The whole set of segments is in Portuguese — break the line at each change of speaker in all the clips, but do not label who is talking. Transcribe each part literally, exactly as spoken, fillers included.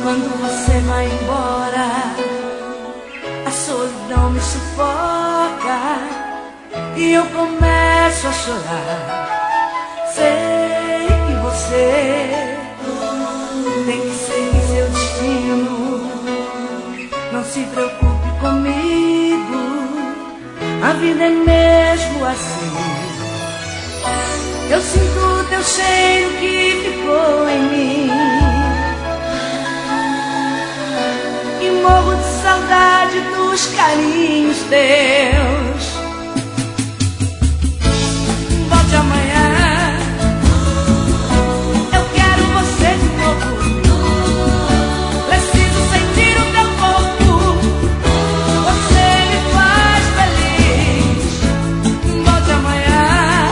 Quando você vai embora, a solidão me sufoca e eu começo a chorar. Sei que você tem que seguir seu destino. Não se preocupe comigo, a vida é mesmo assim. Eu sinto o teu cheiro que ficou em mim e morro de saudade dos carinhos teus. Volte amanhã, eu quero você de novo. Preciso sentir o teu corpo, você me faz feliz. Volte amanhã,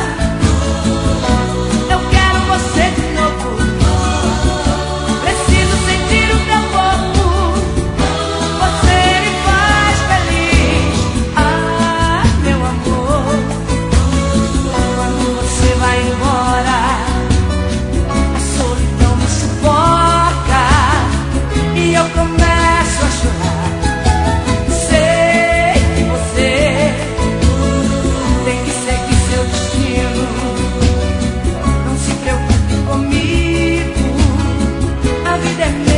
eu quero você de novo. Preciso sentir o teu corpo, você me faz feliz. Ah, meu amor, quando você vai embora, a solidão me sufoca e eu começo a chorar. Sei que você tem que seguir seu destino. Não se preocupe comigo, a vida é minha.